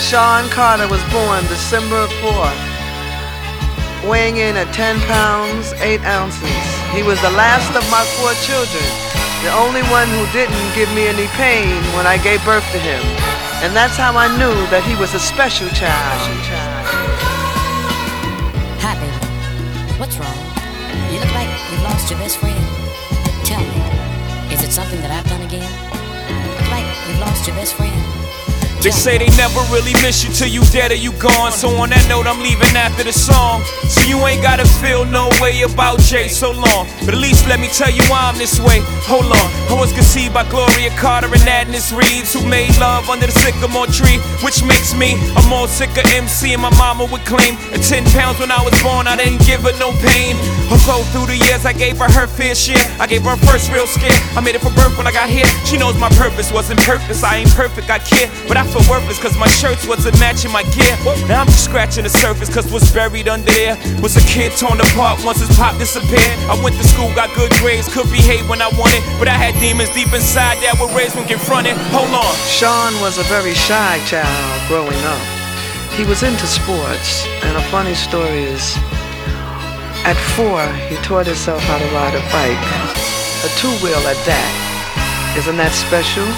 Sean Carter was born December 4th, weighing in at 10 pounds, 8 ounces. He was the last of my 4 children, the only one who didn't give me any pain when I gave birth to him. And that's how I knew that he was a special child. Hi, baby. What's wrong? You look like you've lost your best friend. Tell me, is it something that I've done again? You look like you've lost your best friend. They say they never really miss you till you dead or you gone. So on that note, I'm leaving after the song. So you ain't gotta feel no way about Jay so long. But at least let me tell you why I'm this way. Hold on, I was conceived by Gloria Carter and Agnes Reeves, who made love under the sycamore tree, which makes me a more sicker MC. And my mama would claim at 10 pounds when I was born, I didn't give her no pain. Although through the years I gave her fair share. I gave her first real scare. I made it for birth when I got here. She knows my purpose wasn't purpose. I ain't perfect, I care, but I feel worthless cause my shirts wasn't matching my gear. Now I'm just scratching the surface cause what's buried under there was a kid torn apart once his pop disappeared. I went to school, got good grades, could behave when I wanted, but I had demons deep inside that were raised when confronted. Hold on. Sean was a very shy child growing up. He was into sports, and a funny story is, at 4, he taught himself how to ride a bike, a 2-wheel at that. Isn't that special?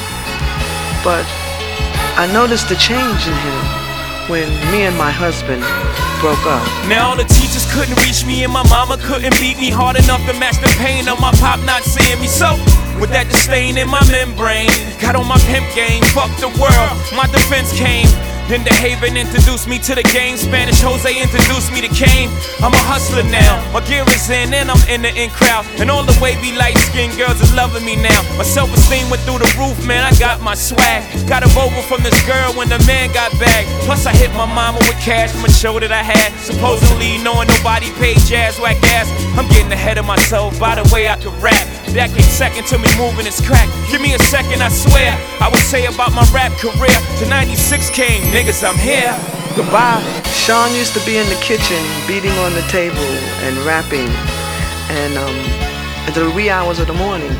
But I noticed a change in him when me and my husband broke up. Now all the teachers couldn't reach me and my mama couldn't beat me hard enough to match the pain of my pop not seeing me. So with that disdain in my membrane, got on my pimp game, fuck the world, my defense came. Then the Haven introduced me to the game. Spanish Jose introduced me to Kane. I'm a hustler now, my gear is in and I'm in the in crowd. And all the wavy light-skinned girls is loving me now. My self-esteem went through the roof, man, I got my swag. Got a Volvo from this girl when the man got back. Plus I hit my mama with cash from a show that I had. Supposedly knowing nobody paid jazz whack ass. I'm getting ahead of myself by the way I could rap. That came second to me moving this crack. Give me a second, I swear I would say about my rap career. To 96 came, niggas, I'm here. Goodbye. Sean used to be in the kitchen beating on the table and rapping and until the wee hours of the morning.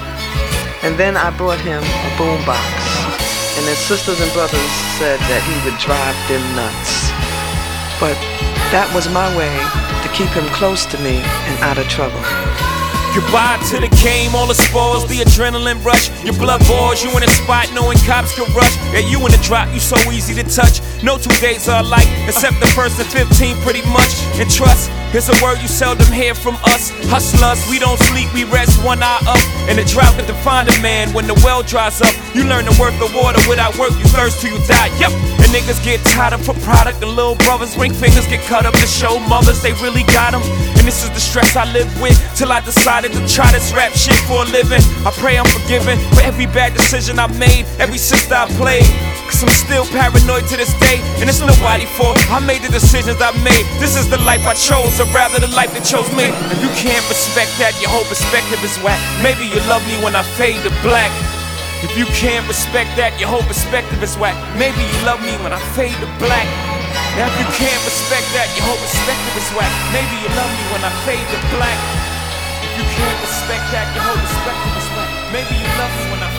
And then I brought him a boombox, and his sisters and brothers said that he would drive them nuts. But that was my way to keep him close to me and out of trouble. Goodbye to the game, all the spores, the adrenaline rush. Your blood boils, you in a spot knowing cops can rush. Yeah, you in the drop, you so easy to touch. No 2 days are alike, except the first and 15 pretty much. And trust, here's a word you seldom hear from us. Hustlers, we don't sleep, we rest one eye up. And the drought can define a man when the well dries up. You learn the worth of water, without work you thirst till you die. Yep, and niggas get tied up for product. And little brothers, ring fingers get cut up to show mothers they really got them. And this is the stress I live with till I decided to try this rap shit for a living. I pray I'm forgiven for every bad decision I've made, every sister I played. Cause I'm still paranoid to this day, and it's nobody's fault. I made the decisions I made. This is the life I chose, or rather the life that chose me. If you can't respect that, your whole perspective is whack. Maybe you love me when I fade to black. If you can't respect that, your whole perspective is whack. Maybe you love me when I fade to black. Now if you can't respect that, your whole perspective is whack. Maybe you love me when I fade to black. If you can't respect that, your whole perspective is whack. Maybe you love me when I